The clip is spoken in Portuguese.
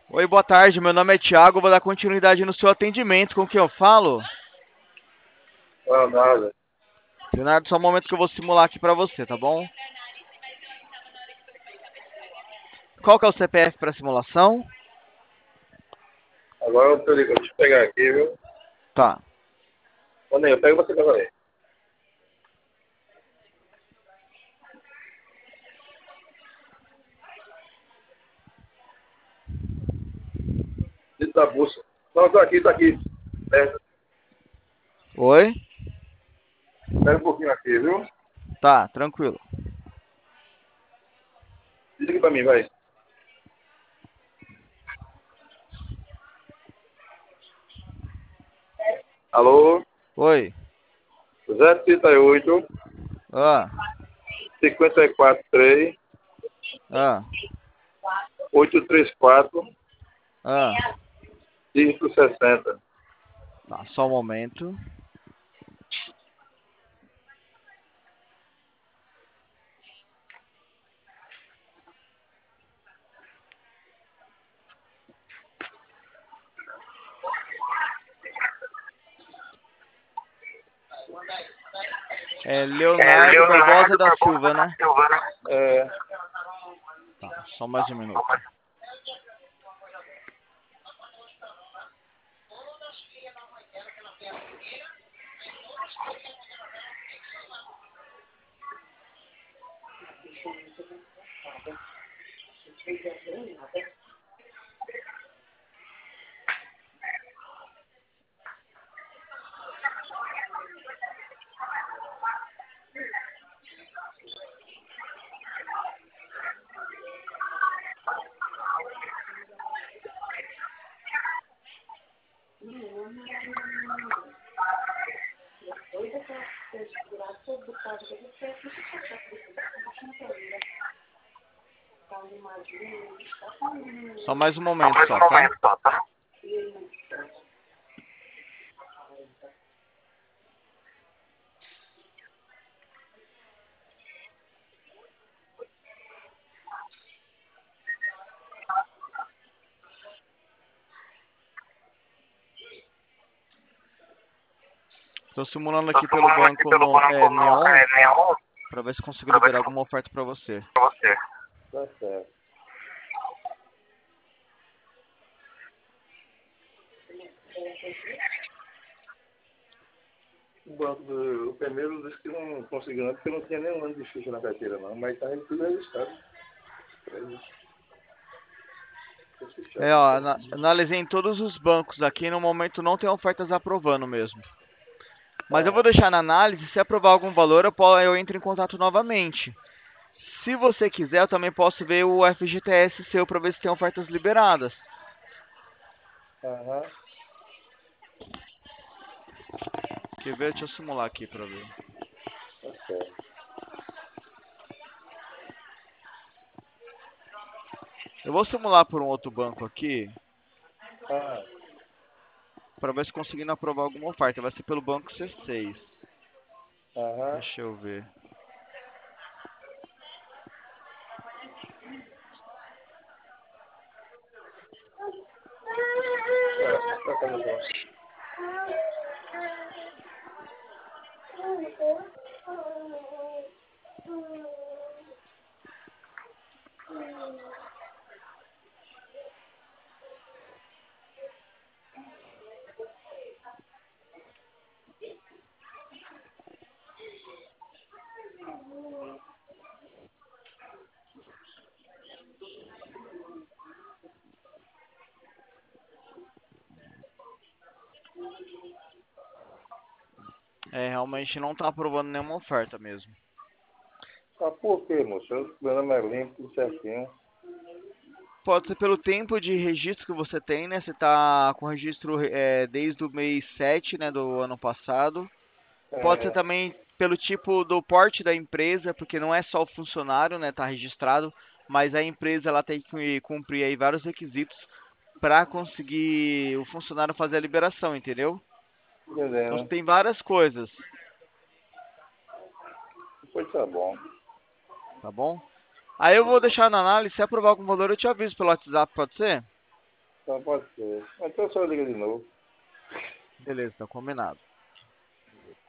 Oi, boa tarde. Meu nome é Thiago. Vou dar continuidade no seu atendimento. Com quem eu falo? Ah, nada. Leonardo, só um momento que eu vou simular aqui pra você, tá bom? Qual que é o CPF para simulação? Agora eu tô ligando. Deixa eu pegar aqui, viu? Tá. Ô, Ney, eu pego você pega aí. Dentro da bolsa. Não, tá aqui, tá aqui. Perto. Oi? Pega um pouquinho aqui, viu? Tá, tranquilo. Diz aqui pra mim, vai. Alô? Oi. 038 Ah, 54 3 ah, 834 ah. dígito 60. Tá, só um momento. É Leonardo Barbosa da Silva, né? É. Tá, só mais um minuto. Só mais um momento só, tá? Tô simulando aqui pelo banco no, Neon pra ver se consigo liberar alguma oferta pra você. Tá certo. O banco do o primeiro disse que não conseguiu não, porque não tinha nenhum ano de ficha na carteira não, mas tá tudo registrado. É, ó, analisei em todos os bancos aqui. No momento não tem ofertas aprovando mesmo. Mas eu vou Ah, deixar na análise. Se aprovar algum valor, eu entro em contato novamente. Se você quiser, eu também posso ver o FGTS seu para ver se tem ofertas liberadas. aham, Quer ver? Deixa eu simular aqui para ver. tá certo. Eu vou simular por um outro banco aqui Ah, para ver se conseguindo aprovar alguma oferta. Vai ser pelo banco C6. aham. Deixa eu ver. Tá fazendo bom. É, realmente não tá aprovando nenhuma oferta mesmo. Ah, por quê, moço? Meu nome é limpo, tudo certinho. Pode ser pelo tempo de registro que você tem, né? Você tá com registro desde o mês 7, né, do ano passado. Pode ser É, também pelo tipo do porte da empresa, porque não é só o funcionário, né, tá registrado, mas a empresa ela tem que cumprir aí vários requisitos para conseguir o funcionário fazer a liberação, entendeu? Então entendendo. tem várias coisas, Pois tá bom. tá bom? Aí eu vou deixar na análise, se aprovar algum valor eu te aviso pelo WhatsApp, pode ser? Então pode ser. Então só liga de novo. Beleza, então combinado.